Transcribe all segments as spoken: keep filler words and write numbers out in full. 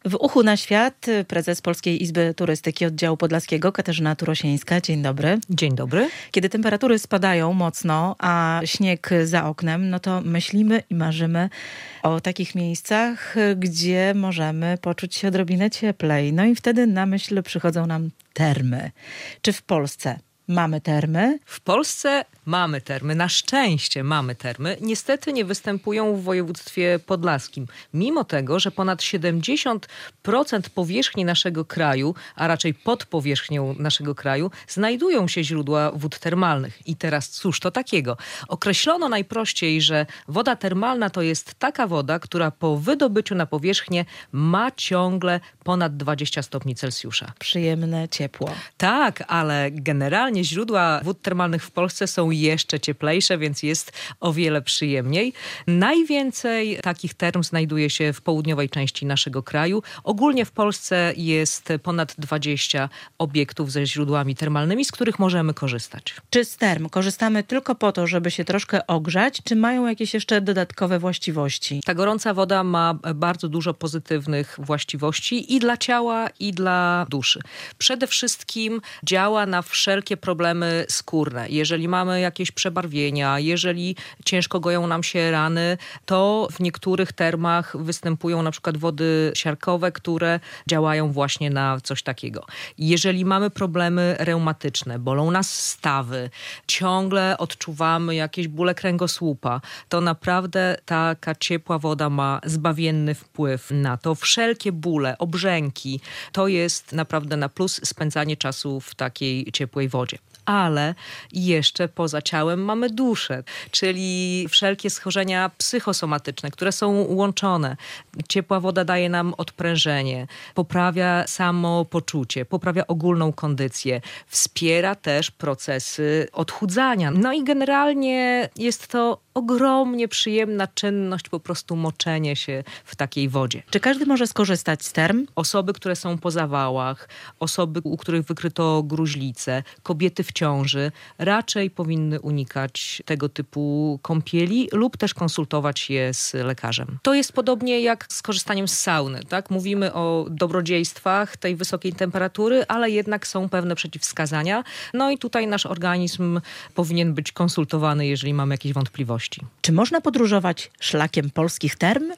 W Uchu na Świat prezes Polskiej Izby Turystyki Oddziału Podlaskiego Katarzyna Turosińska. Dzień dobry. Dzień dobry. Kiedy temperatury spadają mocno, a śnieg za oknem, no to myślimy i marzymy o takich miejscach, gdzie możemy poczuć się odrobinę cieplej. No i wtedy na myśl przychodzą nam termy. Czy w Polsce mamy termy? W Polsce mamy termy. Na szczęście mamy termy. Niestety nie występują w województwie podlaskim. Mimo tego, że ponad siedemdziesiąt procent powierzchni naszego kraju, a raczej pod powierzchnią naszego kraju, znajdują się źródła wód termalnych. I teraz cóż to takiego? Określono najprościej, że woda termalna to jest taka woda, która po wydobyciu na powierzchnię ma ciągle ponad dwadzieścia stopni Celsjusza. Przyjemne ciepło. Tak, ale generalnie źródła wód termalnych w Polsce są jeszcze cieplejsze, więc jest o wiele przyjemniej. Najwięcej takich term znajduje się w południowej części naszego kraju. Ogólnie w Polsce jest ponad dwadzieścia obiektów ze źródłami termalnymi, z których możemy korzystać. Czy z term korzystamy tylko po to, żeby się troszkę ogrzać, czy mają jakieś jeszcze dodatkowe właściwości? Ta gorąca woda ma bardzo dużo pozytywnych właściwości i dla ciała, i dla duszy. Przede wszystkim działa na wszelkie problemy skórne. Jeżeli mamy jakieś przebarwienia, jeżeli ciężko goją nam się rany, to w niektórych termach występują na przykład wody siarkowe, które działają właśnie na coś takiego. Jeżeli mamy problemy reumatyczne, bolą nas stawy, ciągle odczuwamy jakieś bóle kręgosłupa, to naprawdę taka ciepła woda ma zbawienny wpływ na to. Wszelkie bóle, obrzęki, to jest naprawdę na plus spędzanie czasu w takiej ciepłej wodzie. Ale jeszcze poza ciałem mamy duszę, czyli wszelkie schorzenia psychosomatyczne, które są łączone. Ciepła woda daje nam odprężenie, poprawia samopoczucie, poprawia ogólną kondycję, wspiera też procesy odchudzania. No i generalnie jest to ogromnie przyjemna czynność, po prostu moczenie się w takiej wodzie. Czy każdy może skorzystać z term? Osoby, które są po zawałach, osoby, u których wykryto gruźlicę, kobiety w ciąży, raczej powinny unikać tego typu kąpieli lub też konsultować je z lekarzem. To jest podobnie jak z korzystaniem z sauny, tak? Mówimy o dobrodziejstwach tej wysokiej temperatury, ale jednak są pewne przeciwwskazania. No i tutaj nasz organizm powinien być konsultowany, jeżeli mamy jakieś wątpliwości. Czy można podróżować szlakiem polskich term?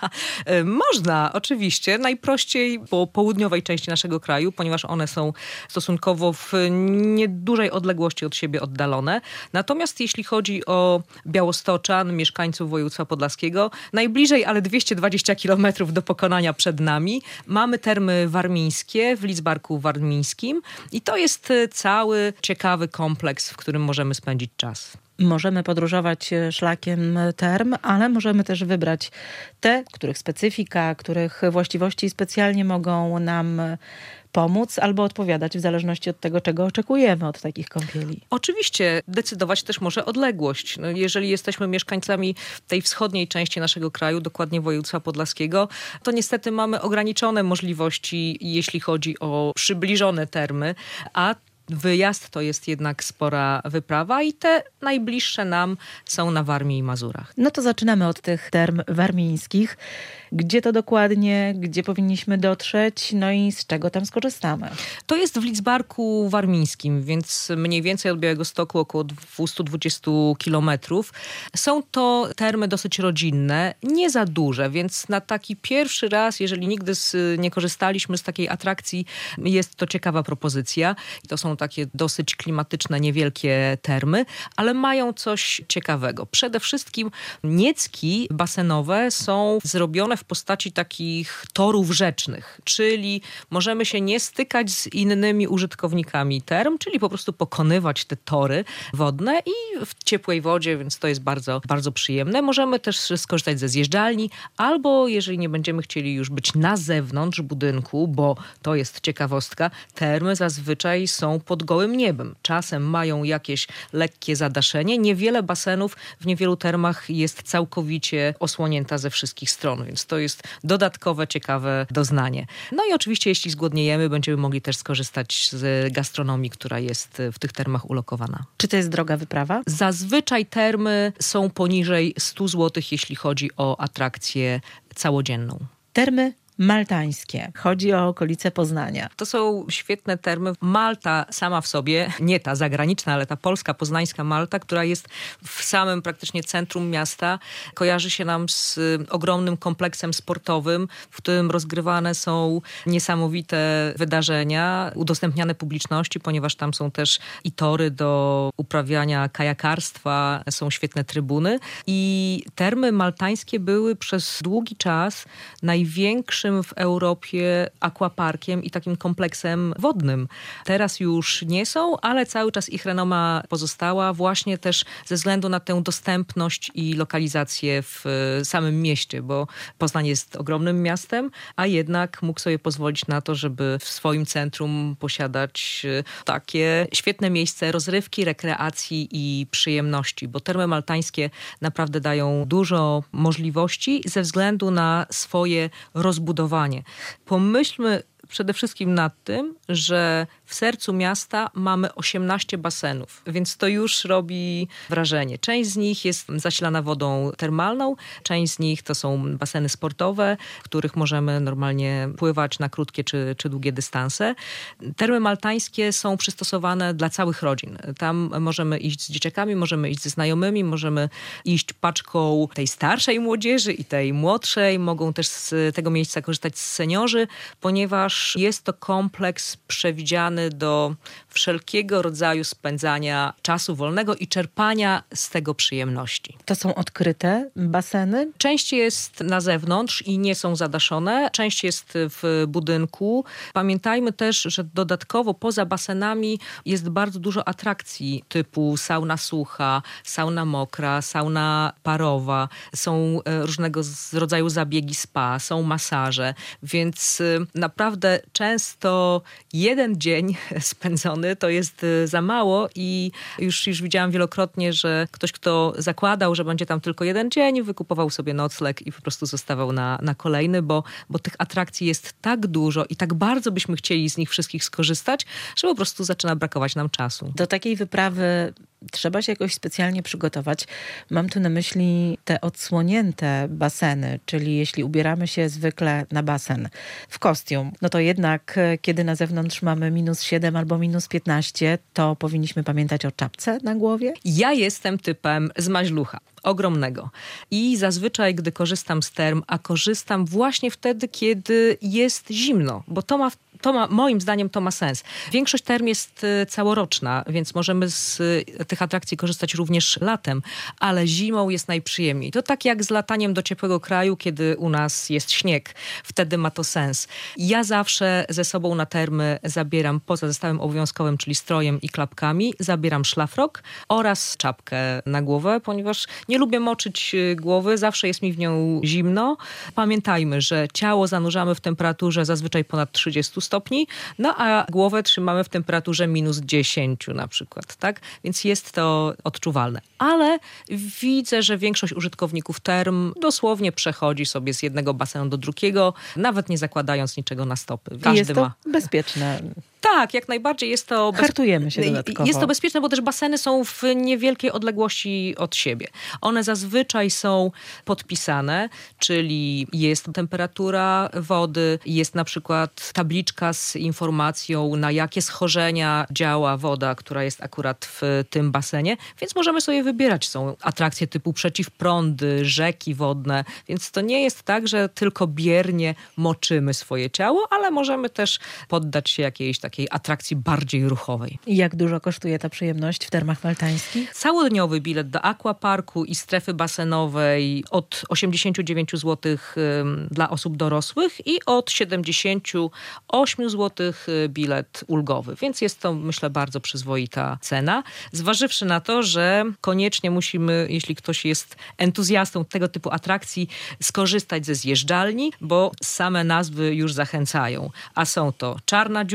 Można, oczywiście. Najprościej po południowej części naszego kraju, ponieważ one są stosunkowo w niedużej odległości od siebie oddalone. Natomiast jeśli chodzi o białostoczan, mieszkańców województwa podlaskiego, najbliżej, ale dwieście dwadzieścia kilometrów do pokonania przed nami, mamy termy warmińskie w Lidzbarku Warmińskim i to jest cały ciekawy kompleks, w którym możemy spędzić czas. Możemy podróżować szlakiem term, ale możemy też wybrać te, których specyfika, których właściwości specjalnie mogą nam pomóc albo odpowiadać w zależności od tego, czego oczekujemy od takich kąpieli. Oczywiście decydować też może odległość. No, jeżeli jesteśmy mieszkańcami tej wschodniej części naszego kraju, dokładnie województwa podlaskiego, to niestety mamy ograniczone możliwości, jeśli chodzi o przybliżone termy, a wyjazd to jest jednak spora wyprawa i te najbliższe nam są na Warmii i Mazurach. No to zaczynamy od tych term warmińskich. Gdzie to dokładnie, gdzie powinniśmy dotrzeć, no i z czego tam skorzystamy? To jest w Lidzbarku Warmińskim, więc mniej więcej od Białegostoku około dwieście dwadzieścia kilometrów. Są to termy dosyć rodzinne, nie za duże, więc na taki pierwszy raz, jeżeli nigdy z, nie korzystaliśmy z takiej atrakcji, jest to ciekawa propozycja. To są takie dosyć klimatyczne, niewielkie termy, ale mają coś ciekawego. Przede wszystkim niecki basenowe są zrobione w postaci takich torów rzecznych, czyli możemy się nie stykać z innymi użytkownikami term, czyli po prostu pokonywać te tory wodne i w ciepłej wodzie, więc to jest bardzo, bardzo przyjemne. Możemy też skorzystać ze zjeżdżalni, albo jeżeli nie będziemy chcieli już być na zewnątrz budynku, bo to jest ciekawostka, termy zazwyczaj są pod gołym niebem. Czasem mają jakieś lekkie zadaszenie. Niewiele basenów w niewielu termach jest całkowicie osłonięta ze wszystkich stron, więc to jest dodatkowe, ciekawe doznanie. No i oczywiście, jeśli zgłodniejemy, będziemy mogli też skorzystać z gastronomii, która jest w tych termach ulokowana. Czy to jest droga wyprawa? Zazwyczaj termy są poniżej stu złotych, jeśli chodzi o atrakcję całodzienną. Termy maltańskie. Chodzi o okolice Poznania. To są świetne termy. Malta sama w sobie, nie ta zagraniczna, ale ta polska, poznańska Malta, która jest w samym praktycznie centrum miasta, kojarzy się nam z ogromnym kompleksem sportowym, w którym rozgrywane są niesamowite wydarzenia, udostępniane publiczności, ponieważ tam są też i tory do uprawiania kajakarstwa, są świetne trybuny. I termy maltańskie były przez długi czas największym w Europie aquaparkiem i takim kompleksem wodnym. Teraz już nie są, ale cały czas ich renoma pozostała właśnie też ze względu na tę dostępność i lokalizację w samym mieście, bo Poznań jest ogromnym miastem, a jednak mógł sobie pozwolić na to, żeby w swoim centrum posiadać takie świetne miejsce rozrywki, rekreacji i przyjemności, bo termy maltańskie naprawdę dają dużo możliwości ze względu na swoje rozbudowanie. Pomyślmy przede wszystkim nad tym, że w sercu miasta mamy osiemnaście basenów, więc to już robi wrażenie. Część z nich jest zasilana wodą termalną, część z nich to są baseny sportowe, w których możemy normalnie pływać na krótkie czy, czy długie dystanse. Termy maltańskie są przystosowane dla całych rodzin. Tam możemy iść z dzieciakami, możemy iść ze znajomymi, możemy iść paczką tej starszej młodzieży i tej młodszej. Mogą też z tego miejsca korzystać seniorzy, ponieważ jest to kompleks przewidziany do wszelkiego rodzaju spędzania czasu wolnego i czerpania z tego przyjemności. To są odkryte baseny? Część jest na zewnątrz i nie są zadaszone, część jest w budynku. Pamiętajmy też, że dodatkowo poza basenami jest bardzo dużo atrakcji typu sauna sucha, sauna mokra, sauna parowa. Są różnego rodzaju zabiegi spa, są masaże, więc naprawdę często jeden dzień spędzony to jest za mało i już, już widziałam wielokrotnie, że ktoś, kto zakładał, że będzie tam tylko jeden dzień, wykupował sobie nocleg i po prostu zostawał na, na kolejny, bo, bo tych atrakcji jest tak dużo i tak bardzo byśmy chcieli z nich wszystkich skorzystać, że po prostu zaczyna brakować nam czasu. Do takiej wyprawy trzeba się jakoś specjalnie przygotować. Mam tu na myśli te odsłonięte baseny, czyli jeśli ubieramy się zwykle na basen w kostium, no to jednak kiedy na zewnątrz mamy minus siedem albo minus piętnaście, to powinniśmy pamiętać o czapce na głowie? Ja jestem typem zmaźlucha. Ogromnego. I zazwyczaj, gdy korzystam z term, a korzystam właśnie wtedy, kiedy jest zimno, bo to ma To ma, moim zdaniem to ma sens. Większość term jest całoroczna, więc możemy z tych atrakcji korzystać również latem, ale zimą jest najprzyjemniej. To tak jak z lataniem do ciepłego kraju, kiedy u nas jest śnieg. Wtedy ma to sens. Ja zawsze ze sobą na termy zabieram poza zestawem obowiązkowym, czyli strojem i klapkami, zabieram szlafrok oraz czapkę na głowę, ponieważ nie lubię moczyć głowy, zawsze jest mi w nią zimno. Pamiętajmy, że ciało zanurzamy w temperaturze zazwyczaj ponad trzydzieści stopni, no a głowę trzymamy w temperaturze minus dziesięć na przykład, tak? Więc jest to odczuwalne. Ale widzę, że większość użytkowników term dosłownie przechodzi sobie z jednego basenu do drugiego, nawet nie zakładając niczego na stopy. Każdy jest to ma. bezpieczne. Tak, jak najbardziej jest to... Bez... Hartujemy się dodatkowo. Jest to bezpieczne, bo też baseny są w niewielkiej odległości od siebie. One zazwyczaj są podpisane, czyli jest temperatura wody, jest na przykład tabliczka z informacją, na jakie schorzenia działa woda, która jest akurat w tym basenie, więc możemy sobie wybierać. Są atrakcje typu przeciwprądy, rzeki wodne, więc to nie jest tak, że tylko biernie moczymy swoje ciało, ale możemy też poddać się jakiejś takiej takiej atrakcji bardziej ruchowej. I jak dużo kosztuje ta przyjemność w termach maltańskich? Całodniowy bilet do aquaparku i strefy basenowej od osiemdziesiąt dziewięć złotych dla osób dorosłych i od siedemdziesiąt osiem złotych bilet ulgowy. Więc jest to, myślę, bardzo przyzwoita cena. Zważywszy na to, że koniecznie musimy, jeśli ktoś jest entuzjastą tego typu atrakcji, skorzystać ze zjeżdżalni, bo same nazwy już zachęcają. A są to Czarna Dziura,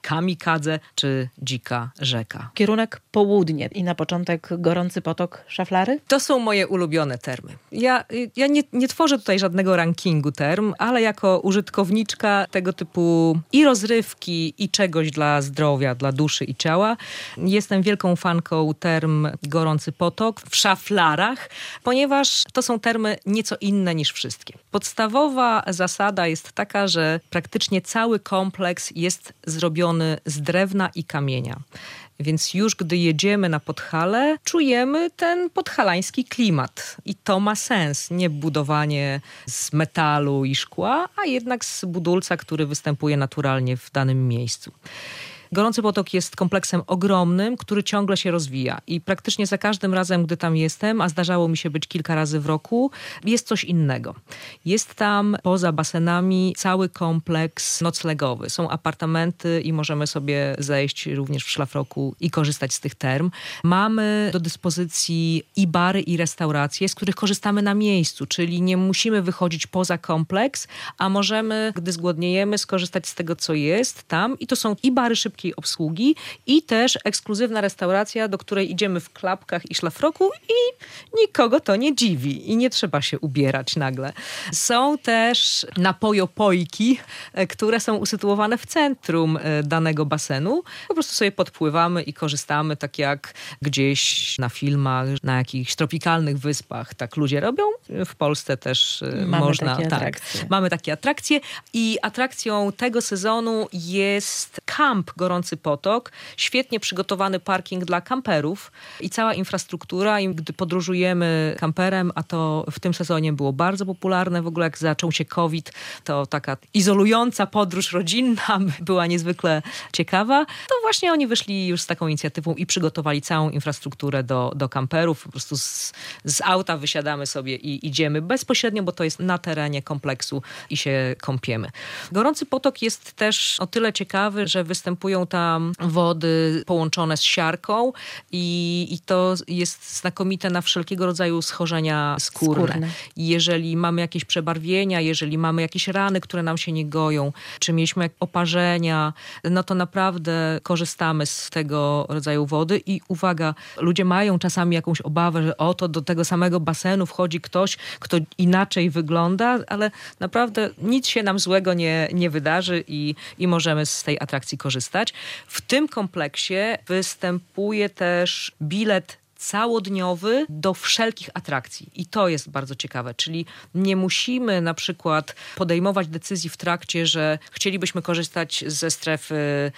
Kamikadze czy Dzika rzeka. Kierunek południe i na początek Gorący potok, Szaflary? To są moje ulubione termy. Ja, ja nie, nie tworzę tutaj żadnego rankingu term, ale jako użytkowniczka tego typu i rozrywki, i czegoś dla zdrowia, dla duszy i ciała, jestem wielką fanką term Gorący potok w Szaflarach, ponieważ to są termy nieco inne niż wszystkie. Podstawowa zasada jest taka, że praktycznie cały kompleks jest zrobiony z drewna i kamienia. Więc już gdy jedziemy na Podhale, czujemy ten podhalański klimat. I to ma sens. Nie budowanie z metalu i szkła, a jednak z budulca, który występuje naturalnie w danym miejscu. Gorący potok jest kompleksem ogromnym, który ciągle się rozwija i praktycznie za każdym razem, gdy tam jestem, a zdarzało mi się być kilka razy w roku, jest coś innego. Jest tam poza basenami cały kompleks noclegowy. Są apartamenty i możemy sobie zejść również w szlafroku i korzystać z tych term. Mamy do dyspozycji i bary, i restauracje, z których korzystamy na miejscu, czyli nie musimy wychodzić poza kompleks, a możemy, gdy zgłodniejemy, skorzystać z tego, co jest tam i to są i bary szybkiej obsługi i też ekskluzywna restauracja, do której idziemy w klapkach i szlafroku i nikogo to nie dziwi i nie trzeba się ubierać nagle. Są też napojopojki, które są usytuowane w centrum danego basenu. Po prostu sobie podpływamy i korzystamy, tak jak gdzieś na filmach, na jakichś tropikalnych wyspach tak ludzie robią. W Polsce też mamy można. Takie tak, atrakcje. Mamy takie atrakcje i atrakcją tego sezonu jest kamp Gorący potok, świetnie przygotowany parking dla kamperów i cała infrastruktura. I gdy podróżujemy kamperem, a to w tym sezonie było bardzo popularne, w ogóle jak zaczął się COVID, to taka izolująca podróż rodzinna była niezwykle ciekawa, to właśnie oni wyszli już z taką inicjatywą i przygotowali całą infrastrukturę do, do kamperów. Po prostu z, z auta wysiadamy sobie i idziemy bezpośrednio, bo to jest na terenie kompleksu i się kąpiemy. Gorący potok jest też o tyle ciekawy, że występują tam wody połączone z siarką i, i to jest znakomite na wszelkiego rodzaju schorzenia skórne. skórne. Jeżeli mamy jakieś przebarwienia, jeżeli mamy jakieś rany, które nam się nie goją, czy mieliśmy oparzenia, no to naprawdę korzystamy z tego rodzaju wody i uwaga, ludzie mają czasami jakąś obawę, że oto do tego samego basenu wchodzi ktoś, kto inaczej wygląda, ale naprawdę nic się nam złego nie, nie wydarzy i, i możemy z tej atrakcji korzystać. W tym kompleksie występuje też bilet całodniowy do wszelkich atrakcji. I to jest bardzo ciekawe. Czyli nie musimy na przykład podejmować decyzji w trakcie, że chcielibyśmy korzystać ze strefy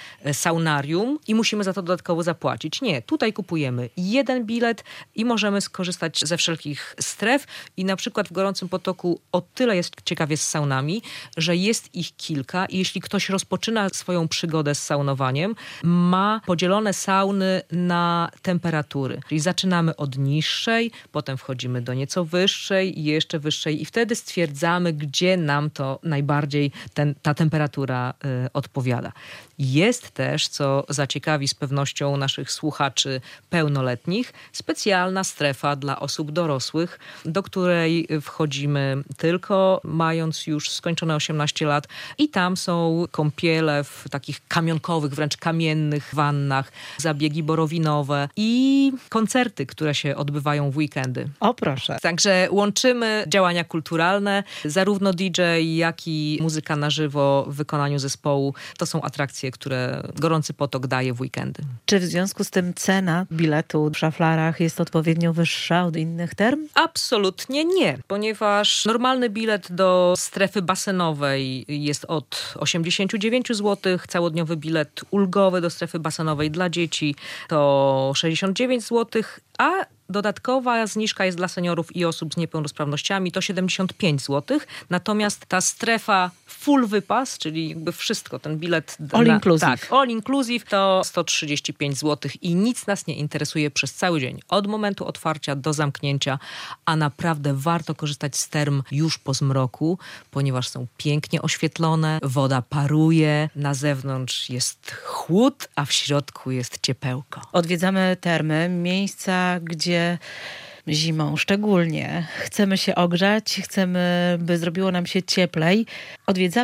saunarium i musimy za to dodatkowo zapłacić. Nie. Tutaj kupujemy jeden bilet i możemy skorzystać ze wszelkich stref. I na przykład w Gorącym potoku o tyle jest ciekawie z saunami, że jest ich kilka i jeśli ktoś rozpoczyna swoją przygodę z saunowaniem, ma podzielone sauny na temperatury. Czyli zaczynamy od niższej, potem wchodzimy do nieco wyższej i jeszcze wyższej i wtedy stwierdzamy, gdzie nam to najbardziej ten, ta temperatura y, odpowiada. Jest też, co zaciekawi z pewnością naszych słuchaczy pełnoletnich, specjalna strefa dla osób dorosłych, do której wchodzimy tylko mając już skończone osiemnaście lat i tam są kąpiele w takich kamionkowych, wręcz kamiennych wannach, zabiegi borowinowe i koncerty, które się odbywają w weekendy. O proszę. Także łączymy działania kulturalne, zarówno D J, jak i muzyka na żywo w wykonaniu zespołu. To są atrakcje, które Gorący potok daje w weekendy. Czy w związku z tym cena biletu w Szaflarach jest odpowiednio wyższa od innych term? Absolutnie nie, ponieważ normalny bilet do strefy basenowej jest od osiemdziesiąt dziewięć złotych, całodniowy bilet ulgowy do strefy basenowej dla dzieci to sześćdziesiąt dziewięć złotych, a dodatkowa zniżka jest dla seniorów i osób z niepełnosprawnościami, to siedemdziesiąt pięć złotych. Natomiast ta strefa full wypas, czyli jakby wszystko, ten bilet... All na, inclusive. Tak, all inclusive to sto trzydzieści pięć złotych i nic nas nie interesuje przez cały dzień. Od momentu otwarcia do zamknięcia, a naprawdę warto korzystać z term już po zmroku, ponieważ są pięknie oświetlone, woda paruje, na zewnątrz jest chłód, a w środku jest ciepełko. Odwiedzamy termy, miejsca, gdzie zimą szczególnie chcemy się ogrzać, chcemy, by zrobiło nam się cieplej. Odwiedzamy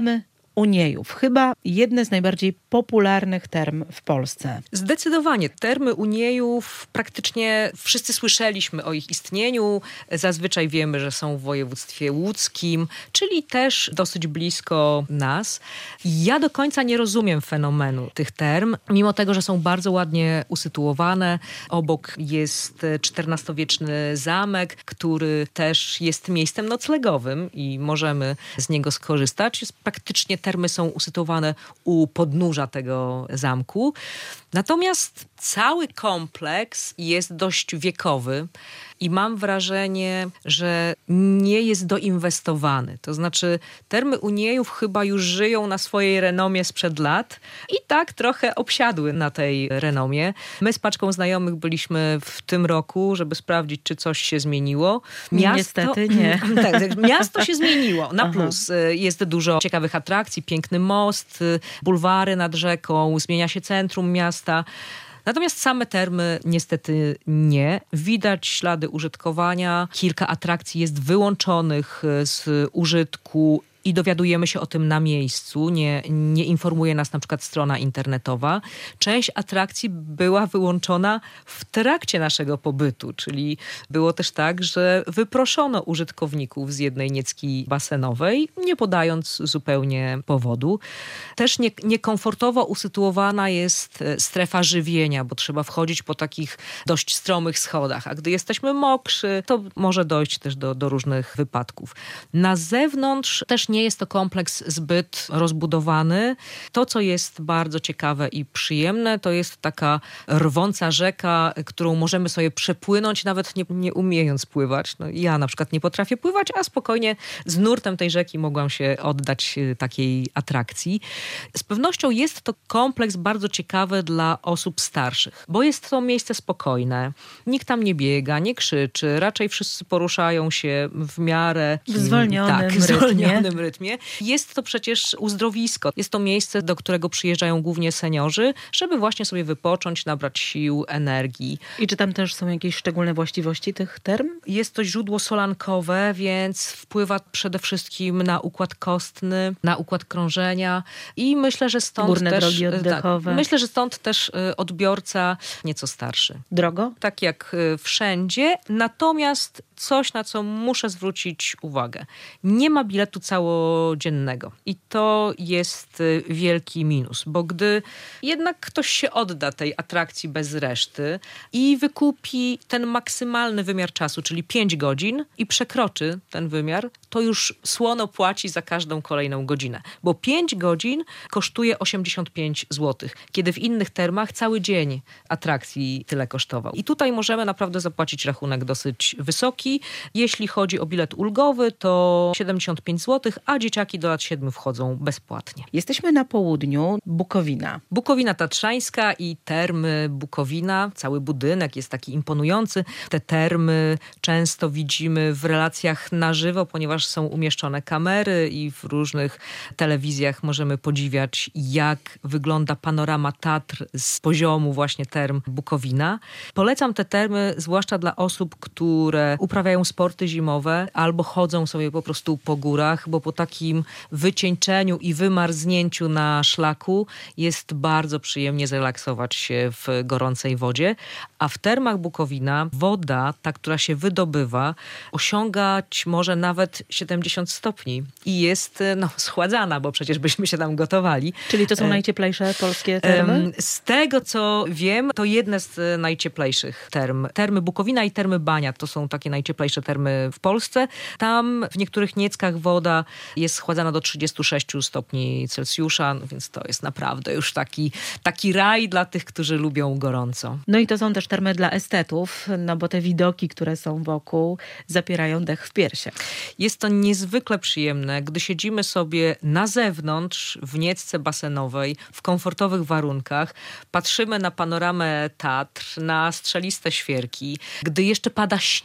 Uniejów. Chyba jedne z najbardziej popularnych term w Polsce. Zdecydowanie. Termy Uniejów, praktycznie wszyscy słyszeliśmy o ich istnieniu. Zazwyczaj wiemy, że są w województwie łódzkim, czyli też dosyć blisko nas. Ja do końca nie rozumiem fenomenu tych term, mimo tego, że są bardzo ładnie usytuowane. Obok jest czternastowieczny zamek, który też jest miejscem noclegowym i możemy z niego skorzystać. Jest praktycznie termy są usytuowane u podnóża tego zamku. Natomiast cały kompleks jest dość wiekowy i mam wrażenie, że nie jest doinwestowany. To znaczy termy Uniejów chyba już żyją na swojej renomie sprzed lat i tak trochę obsiadły na tej renomie. My z paczką znajomych byliśmy w tym roku, żeby sprawdzić, czy coś się zmieniło. Miasto, Niestety nie. Tak, miasto się zmieniło na plus. Aha. Jest dużo ciekawych atrakcji, piękny most, bulwary nad rzeką, zmienia się centrum miasta. Natomiast same termy niestety nie. Widać ślady użytkowania. Kilka atrakcji jest wyłączonych z użytku i dowiadujemy się o tym na miejscu. Nie, nie informuje nas na przykład strona internetowa. Część atrakcji była wyłączona w trakcie naszego pobytu, czyli było też tak, że wyproszono użytkowników z jednej niecki basenowej, nie podając zupełnie powodu. Też nie, niekomfortowo usytuowana jest strefa żywienia, bo trzeba wchodzić po takich dość stromych schodach, a gdy jesteśmy mokrzy, to może dojść też do, do różnych wypadków. Na zewnątrz też nie jest to kompleks zbyt rozbudowany. To, co jest bardzo ciekawe i przyjemne, to jest taka rwąca rzeka, którą możemy sobie przepłynąć, nawet nie, nie umiejąc pływać. No, ja na przykład nie potrafię pływać, a spokojnie z nurtem tej rzeki mogłam się oddać takiej atrakcji. Z pewnością jest to kompleks bardzo ciekawy dla osób starszych, bo jest to miejsce spokojne. Nikt tam nie biega, nie krzyczy, raczej wszyscy poruszają się w miarę w zwolnionym, tak, rytmie. zwolnionym rytmie. Jest to przecież uzdrowisko. Jest to miejsce, do którego przyjeżdżają głównie seniorzy, żeby właśnie sobie wypocząć, nabrać sił, energii. I czy tam też są jakieś szczególne właściwości tych term? Jest to źródło solankowe, więc wpływa przede wszystkim na układ kostny, na układ krążenia i myślę, że stąd Górne też... drogi oddechowe. Tak, myślę, że stąd też odbiorca nieco starszy. Drogo? Tak jak wszędzie, natomiast coś, na co muszę zwrócić uwagę. Nie ma biletu całodziennego i to jest wielki minus, bo gdy jednak ktoś się odda tej atrakcji bez reszty i wykupi ten maksymalny wymiar czasu, czyli pięć godzin i przekroczy ten wymiar, to już słono płaci za każdą kolejną godzinę, bo pięć godzin kosztuje osiemdziesiąt pięć złotych, kiedy w innych termach cały dzień atrakcji tyle kosztował. I tutaj możemy naprawdę zapłacić rachunek dosyć wysoki. Jeśli chodzi o bilet ulgowy, to siedemdziesiąt pięć złotych, a dzieciaki do lat siedmiu wchodzą bezpłatnie. Jesteśmy na południu, Bukowina. Bukowina Tatrzańska i termy Bukowina. Cały budynek jest taki imponujący. Te termy często widzimy w relacjach na żywo, ponieważ są umieszczone kamery i w różnych telewizjach możemy podziwiać, jak wygląda panorama Tatr z poziomu właśnie term Bukowina. Polecam te termy zwłaszcza dla osób, które uprawiają sporty zimowe albo chodzą sobie po prostu po górach, bo po takim wycieńczeniu i wymarznięciu na szlaku jest bardzo przyjemnie zrelaksować się w gorącej wodzie. A w termach Bukowina woda, ta, która się wydobywa, osiągać może nawet siedemdziesiąt stopni i jest no, schładzana, bo przecież byśmy się tam gotowali. Czyli to są najcieplejsze polskie termy? Z tego, co wiem, to jedne z najcieplejszych term. Termy Bukowina i termy Bania to są takie najcieplejsze termy w Polsce. Tam w niektórych nieckach woda jest schładzana do trzydziestu sześciu stopni Celsjusza, no więc to jest naprawdę już taki, taki raj dla tych, którzy lubią gorąco. No i to są też termy dla estetów, no bo te widoki, które są wokół, zapierają dech w piersiach. Jest to niezwykle przyjemne, gdy siedzimy sobie na zewnątrz w niecce basenowej, w komfortowych warunkach, patrzymy na panoramę Tatr, na strzeliste świerki, gdy jeszcze pada śnieg,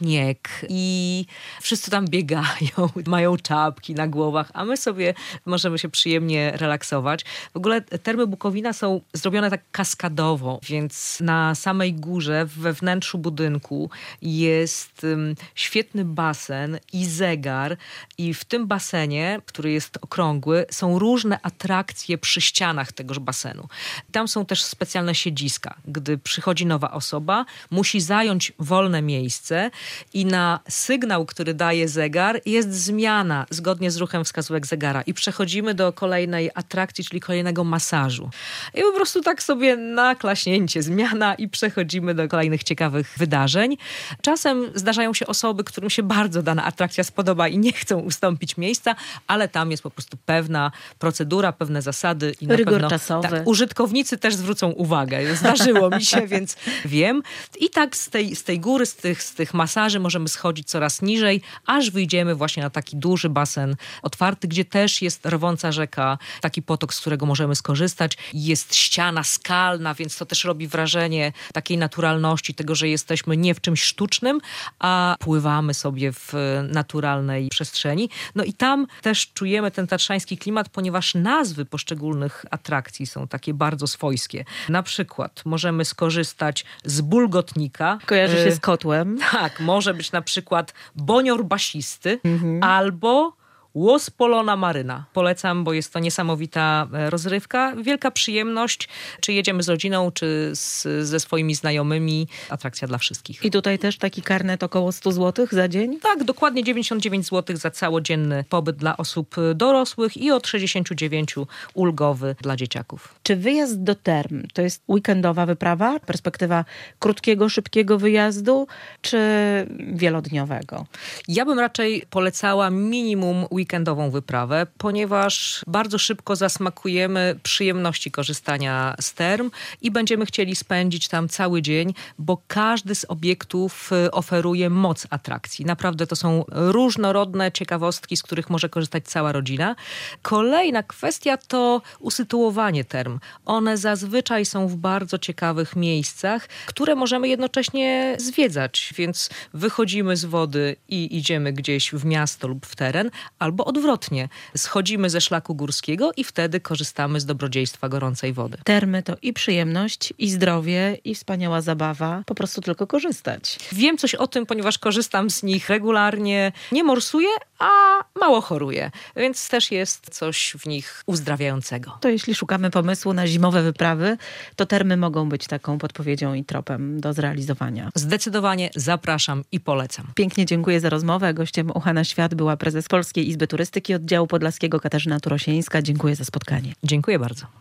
i wszyscy tam biegają, mają czapki na głowach, a my sobie możemy się przyjemnie relaksować. W ogóle termy Bukowina są zrobione tak kaskadowo, więc na samej górze, we wnętrzu budynku jest um, świetny basen i zegar i w tym basenie, który jest okrągły, są różne atrakcje przy ścianach tegoż basenu. Tam są też specjalne siedziska. Gdy przychodzi nowa osoba, musi zająć wolne miejsce i na sygnał, który daje zegar, jest zmiana zgodnie z ruchem wskazówek zegara i przechodzimy do kolejnej atrakcji, czyli kolejnego masażu. I po prostu tak sobie na klaśnięcie zmiana i przechodzimy do kolejnych ciekawych wydarzeń. Czasem zdarzają się osoby, którym się bardzo dana atrakcja spodoba i nie chcą ustąpić miejsca, ale tam jest po prostu pewna procedura, pewne zasady i na rygor pewno czasowy. Tak, użytkownicy też zwrócą uwagę. Zdarzyło mi się, więc wiem. I tak z tej, z tej góry, z tych, z tych masaży możemy schodzić coraz niżej, aż wyjdziemy właśnie na taki duży basen otwarty, gdzie też jest rwąca rzeka, taki potok, z którego możemy skorzystać. Jest ściana skalna, więc to też robi wrażenie takiej naturalności, tego, że jesteśmy nie w czymś sztucznym, a pływamy sobie w naturalnej przestrzeni. No i tam też czujemy ten tatrzański klimat, ponieważ nazwy poszczególnych atrakcji są takie bardzo swojskie. Na przykład możemy skorzystać z bulgotnika. Kojarzy się z kotłem. Tak, może być na przykład bonior basisty Mhm. albo Łos Polona Maryna. Polecam, bo jest to niesamowita rozrywka. Wielka przyjemność, czy jedziemy z rodziną, czy z, ze swoimi znajomymi. Atrakcja dla wszystkich. I tutaj też taki karnet około sto złotych za dzień? Tak, dokładnie dziewięćdziesiąt dziewięć złotych za całodzienny pobyt dla osób dorosłych i od sześćdziesiąt dziewięć ulgowy dla dzieciaków. Czy wyjazd do term to jest weekendowa wyprawa? Perspektywa krótkiego, szybkiego wyjazdu, czy wielodniowego? Ja bym raczej polecała minimum weekendową wyprawę, ponieważ bardzo szybko zasmakujemy przyjemności korzystania z term i będziemy chcieli spędzić tam cały dzień, bo każdy z obiektów oferuje moc atrakcji. Naprawdę to są różnorodne ciekawostki, z których może korzystać cała rodzina. Kolejna kwestia to usytuowanie term. One zazwyczaj są w bardzo ciekawych miejscach, które możemy jednocześnie zwiedzać, więc wychodzimy z wody i idziemy gdzieś w miasto lub w teren, albo odwrotnie. Schodzimy ze szlaku górskiego i wtedy korzystamy z dobrodziejstwa gorącej wody. Termy to i przyjemność, i zdrowie, i wspaniała zabawa. Po prostu tylko korzystać. Wiem coś o tym, ponieważ korzystam z nich regularnie. Nie morsuję, a mało choruję. Więc też jest coś w nich uzdrawiającego. To jeśli szukamy pomysłu na zimowe wyprawy, to termy mogą być taką podpowiedzią i tropem do zrealizowania. Zdecydowanie zapraszam i polecam. Pięknie dziękuję za rozmowę. Gościem Ucha na Świat była prezes Polskiej Izby Turystyki Oddziału Podlaskiego Katarzyna Turosińska. Dziękuję za spotkanie. Dziękuję bardzo.